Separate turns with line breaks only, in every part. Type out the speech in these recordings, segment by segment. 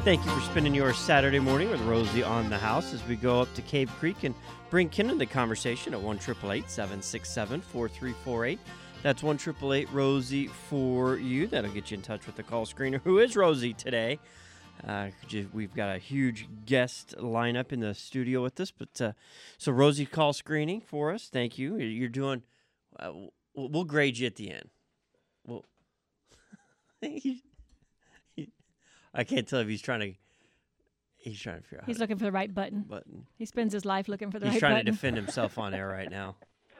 Thank you for spending your Saturday morning with Rosie on the house as we go up to Cave Creek and bring Ken in the conversation at 1-888-767-4348. That's 1-888-ROSIE for you. That'll get you in touch with the call screener. Who is Rosie today? We've got a huge guest lineup in the studio with us. But so Rosie call screening for us. Thank you. You're doing. We'll grade you at the end. Well, I can't tell if he's trying to figure out.
He's looking for the right button. He spends his life looking for the right button.
He's trying to defend himself on air right now.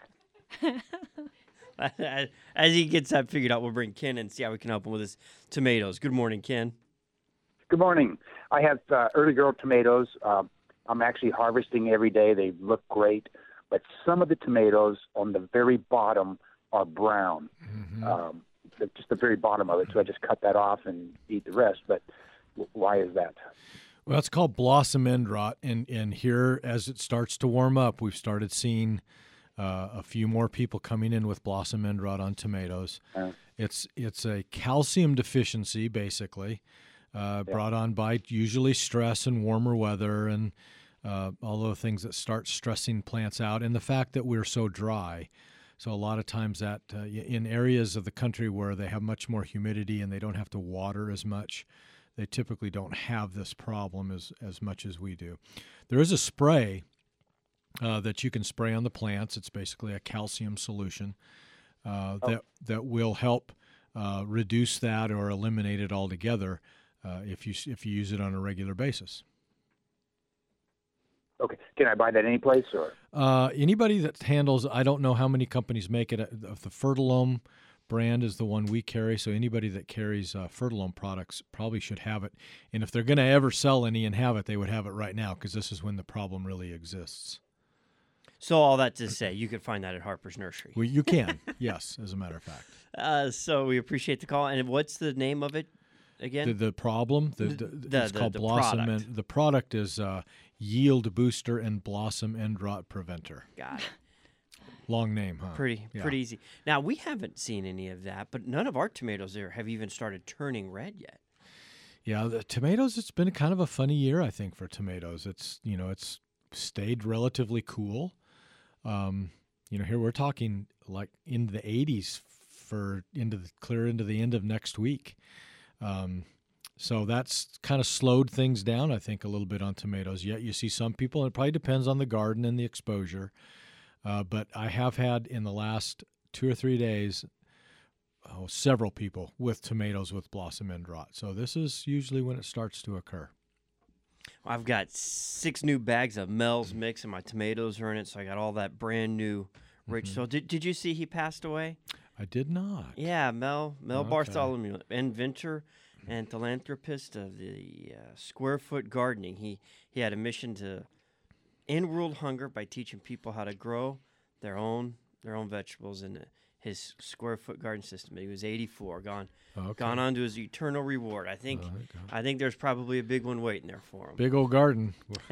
As he gets that figured out, we'll bring Ken and see how we can help him with his tomatoes. Good morning, Ken.
Good morning. I have early girl tomatoes. I'm actually harvesting every day. They look great, but some of the tomatoes on the very bottom are brown. Mm-hmm. Just the very bottom of it, so I just cut that off and eat the rest. But why is that?
Well, it's called blossom end rot, and here, as it starts to warm up, we've started seeing a few more people coming in with blossom end rot on tomatoes. It's a calcium deficiency, basically, brought on by usually stress and warmer weather and all the things that start stressing plants out, and the fact that we're so dry. So a lot of times that in areas of the country where they have much more humidity and they don't have to water as much, they typically don't have this problem as much as we do. There is a spray that you can spray on the plants. It's basically a calcium solution that will help reduce that or eliminate it altogether if you use it on a regular basis.
Okay. Can I buy that any place or?
Anybody that handles, I don't know how many companies make it. The Fertilome brand is the one we carry, so anybody that carries Fertilome products probably should have it. And if they're going to ever sell any and have it, they would have it right now because this is when the problem really exists.
So all that to say, you can find that at Harper's Nursery.
Well, you can, yes, as a matter of fact.
So we appreciate the call. And what's the name of it again?
The problem? It's called Blossom.
Product.
And the product is Yield Booster and Blossom End Rot Preventer.
Got it.
Long name, huh?
Pretty easy. Now, we haven't seen any of that, but none of our tomatoes there have even started turning red yet.
Yeah, the tomatoes, it's been kind of a funny year, I think, for tomatoes. It's stayed relatively cool. Here we're talking like in the 80s clear into the end of next week. So that's kind of slowed things down, I think, a little bit on tomatoes. Yet you see some people, and it probably depends on the garden and the exposure. But I have had in the last 2 or 3 days several people with tomatoes with blossom end rot. So this is usually when it starts to occur.
Well, I've got 6 new bags of Mel's Mix, and my tomatoes are in it, so I got all that brand new rich soil. Did you see he passed away?
I did not.
Yeah, Mel Bartholomew, inventor and philanthropist of the Square Foot Gardening. He had a mission to end world hunger by teaching people how to grow their own vegetables in his Square Foot garden system. He was 84, gone on to his eternal reward. I think there's probably a big one waiting there for him.
Big old garden.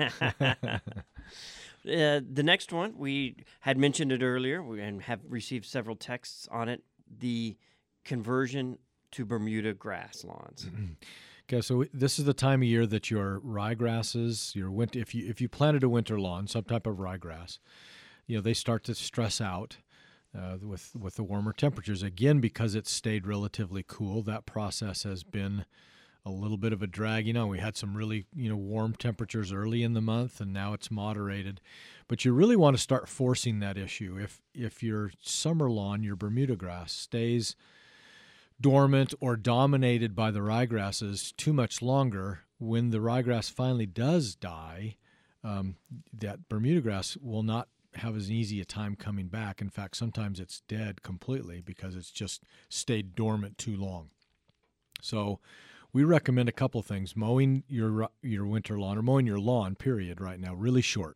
The next one, we had mentioned it earlier and have received several texts on it, the conversion to Bermuda grass lawns.
Okay, so this is the time of year that your ryegrasses, if you planted a winter lawn, some type of ryegrass, they start to stress out with the warmer temperatures. Again, because it's stayed relatively cool, that process has been a little bit of a drag. We had some really warm temperatures early in the month, and now it's moderated. But you really want to start forcing that issue. If your summer lawn, your Bermuda grass, stays dormant or dominated by the ryegrasses too much longer, when the ryegrass finally does die, that Bermuda grass will not have as easy a time coming back. In fact, sometimes it's dead completely because it's just stayed dormant too long. So we recommend a couple things. Mowing your winter lawn, or mowing your lawn, period, right now, really short.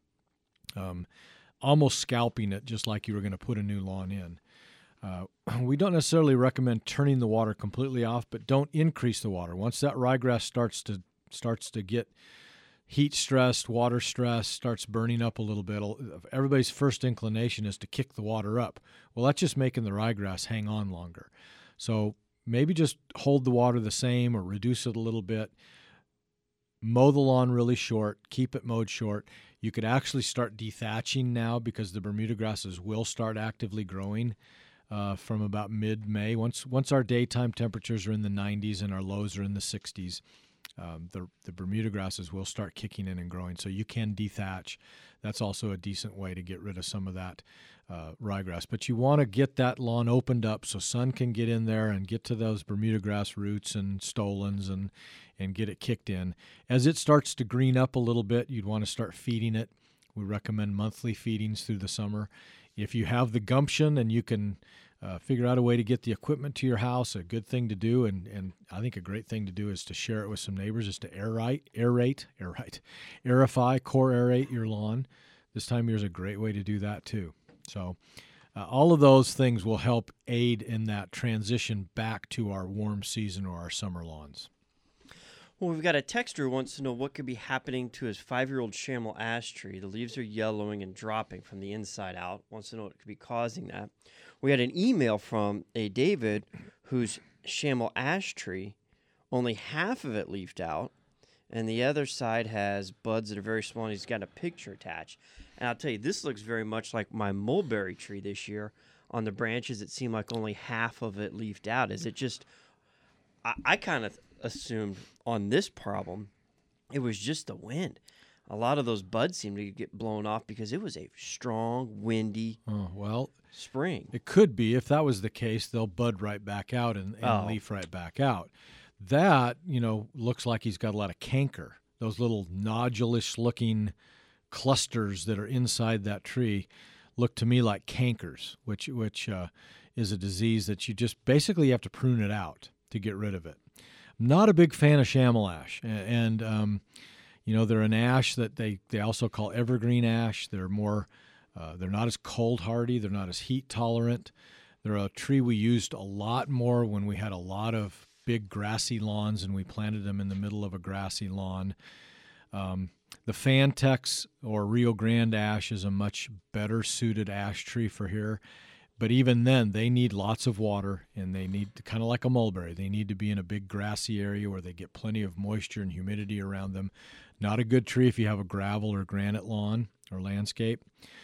Almost scalping it just like you were going to put a new lawn in. We don't necessarily recommend turning the water completely off, but don't increase the water. Once that ryegrass starts to get heat stressed, water stressed, starts burning up a little bit, everybody's first inclination is to kick the water up. Well, that's just making the ryegrass hang on longer. So maybe just hold the water the same or reduce it a little bit. mow the lawn really short, keep it mowed short. You could actually start dethatching now because the Bermuda grasses will start actively growing from about mid-May. Once our daytime temperatures are in the 90s and our lows are in the 60s, the Bermuda grasses will start kicking in and growing. So you can dethatch. That's also a decent way to get rid of some of that ryegrass. But you want to get that lawn opened up so sun can get in there and get to those Bermuda grass roots and stolons and get it kicked in. As it starts to green up a little bit, you'd want to start feeding it. We recommend monthly feedings through the summer. If you have the gumption and you can figure out a way to get the equipment to your house, a good thing to do, and I think a great thing to do is to share it with some neighbors, is to aerify, core aerate your lawn. This time of year is a great way to do that too. So all of those things will help aid in that transition back to our warm season or our summer lawns.
Well, we've got a texter who wants to know what could be happening to his 5-year-old Shamel ash tree. The leaves are yellowing and dropping from the inside out. Wants to know what could be causing that. We had an email from a David whose Shamel ash tree, only half of it leafed out, and the other side has buds that are very small, and he's got a picture attached. And I'll tell you, this looks very much like my mulberry tree this year. On the branches, it seemed like only half of it leafed out. Is it just... I kind of assumed on this problem it was just the wind. A lot of those buds seemed to get blown off because it was a strong, windy spring.
It could be. If that was the case, they'll bud right back out and leaf right back out. That, looks like he's got a lot of canker. Those little nodulous looking clusters that are inside that tree look to me like cankers, which is a disease that you just basically have to prune it out to get rid of it. Not a big fan of Shamel ash, and they're an ash that they also call evergreen ash. They're more, they're not as cold hardy. They're not as heat tolerant. They're a tree we used a lot more when we had a lot of big grassy lawns and we planted them in the middle of a grassy lawn. The Fantex or Rio Grande ash is a much better suited ash tree for here. But even then, they need lots of water, and they need, kind of like a mulberry, they need to be in a big grassy area where they get plenty of moisture and humidity around them. Not a good tree if you have a gravel or granite lawn or landscape.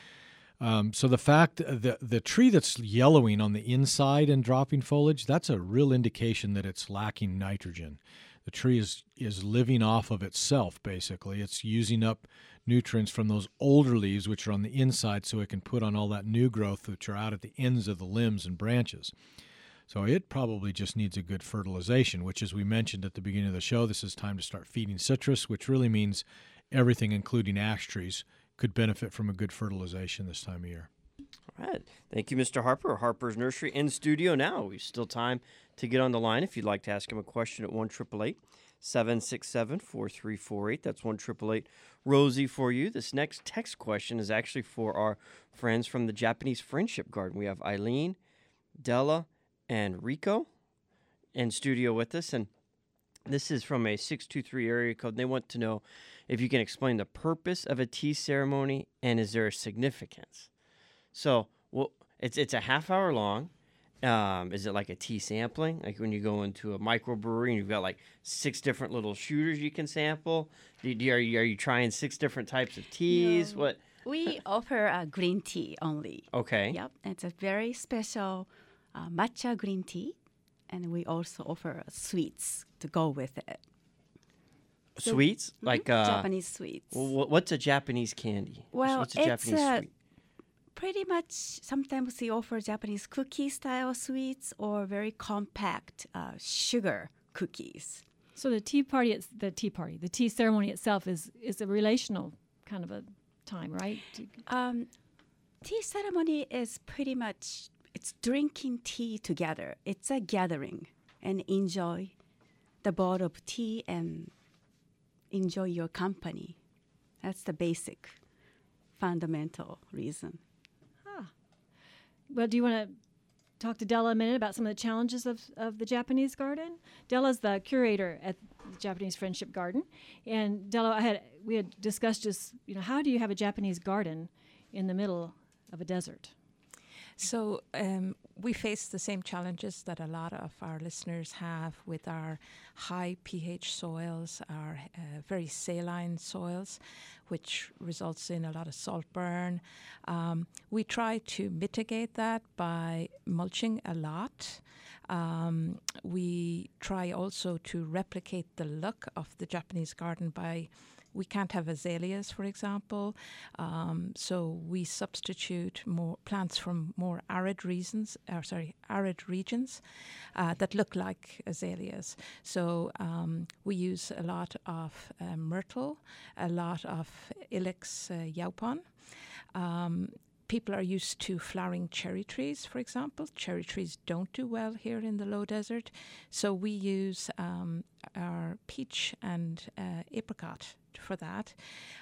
So the fact that the tree that's yellowing on the inside and dropping foliage, that's a real indication that it's lacking nitrogen. The tree is living off of itself, basically. It's using up nutrients from those older leaves, which are on the inside, so it can put on all that new growth, which are out at the ends of the limbs and branches. So it probably just needs a good fertilization, which, as we mentioned at the beginning of the show, this is time to start feeding citrus, which really means everything, including ash trees, could benefit from a good fertilization this time of year.
All right. Thank you, Mr. Harper. Harper's Nursery in studio now. We've still time to get on the line if you'd like to ask him a question at 1-888-767-4348. That's 1-888-ROSIE for you. This next text question is actually for our friends from the Japanese Friendship Garden. We have Eileen, Della, and Rico in studio with us, and this is from a 623 area code. They want to know if you can explain the purpose of a tea ceremony and is there a significance? So, it's a half hour long. Is it like a tea sampling? Like when you go into a microbrewery and you've got like 6 different little shooters you can sample? Are you trying 6 different types of teas?
No,
What?
We offer green tea only.
Okay.
Yep, it's a very special matcha green tea, and we also offer sweets to go with it.
Sweets? Like
Japanese sweets.
What's a Japanese candy?
Well,
what's a Japanese sweet?
Pretty much, sometimes we offer Japanese cookie-style sweets or very compact sugar cookies.
So the tea ceremony itself is a relational kind of a time, right?
Tea ceremony is pretty much, it's drinking tea together. It's a gathering and enjoy the bowl of tea and enjoy your company. That's the basic, fundamental reason.
Well, do you want to talk to Della a minute about some of the challenges of the Japanese garden? Della's the curator at the Japanese Friendship Garden. And Della, we had discussed just, how do you have a Japanese garden in the middle of a desert?
So we face the same challenges that a lot of our listeners have with our high pH soils, our very saline soils, which results in a lot of salt burn. We try to mitigate that by mulching a lot. We try also to replicate the look of the Japanese garden by, we can't have azaleas, for example, so we substitute more plants from more arid regions that look like azaleas. So we use a lot of myrtle, a lot of Ilex yaupon. People are used to flowering cherry trees, for example. Cherry trees don't do well here in the low desert, so we use our peach and apricot for that.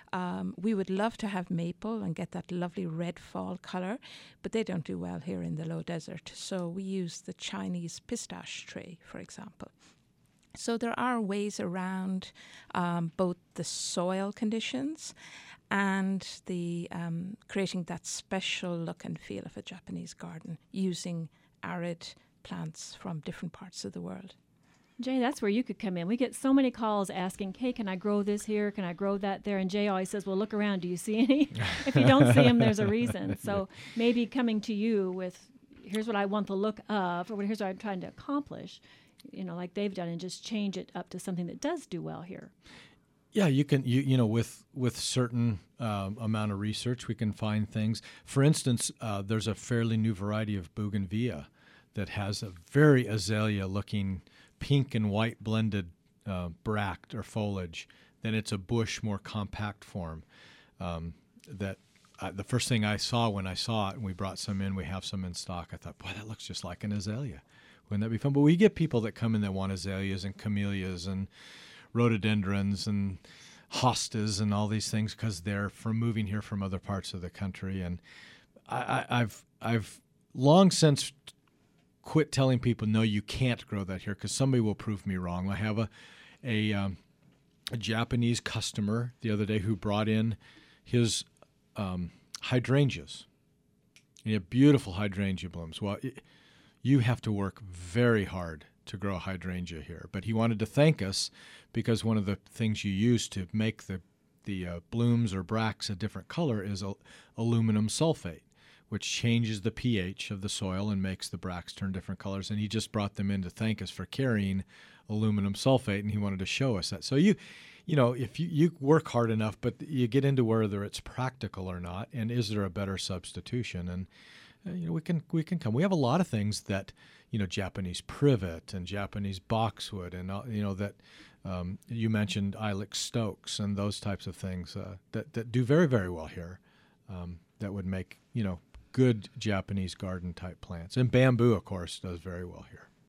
We would love to have maple and get that lovely red fall color, but they don't do well here in the low desert. So we use the Chinese pistache tree, for example. So there are ways around both the soil conditions and the creating that special look and feel of a Japanese garden using arid plants from different parts of the world.
Jay, that's where you could come in. We get so many calls asking, hey, can I grow this here? Can I grow that there? And Jay always says, well, look around. Do you see any? If you don't see them, there's a reason. So maybe coming to you with, here's what I want the look of, or here's what I'm trying to accomplish, like they've done, and just change it up to something that does do well here.
Yeah, you can. With certain amount of research, we can find things. For instance, there's a fairly new variety of bougainvillea that has a very azalea-looking pink and white blended bract or foliage. Then it's a bush, more compact form. The first thing I saw when I saw it, and we brought some in, we have some in stock. I thought, boy, that looks just like an azalea. Wouldn't that be fun? But we get people that come in that want azaleas and camellias and rhododendrons and hostas and all these things because they're moving here from other parts of the country. And I've long since quit telling people, no, you can't grow that here, because somebody will prove me wrong. I have a Japanese customer the other day who brought in his hydrangeas. He had beautiful hydrangea blooms. Well, you have to work very hard to grow a hydrangea here. But he wanted to thank us because one of the things you use to make the blooms or bracts a different color is aluminum sulfate, which changes the pH of the soil and makes the bracts turn different colors. And he just brought them in to thank us for carrying aluminum sulfate, and he wanted to show us that. So if you work hard enough, but you get into whether it's practical or not, and is there a better substitution? And we can come. We have a lot of things that Japanese privet and Japanese boxwood, and that you mentioned Ilex stokes and those types of things that do very, very well here. That would make good Japanese garden type plants, and bamboo, of course, does very well here.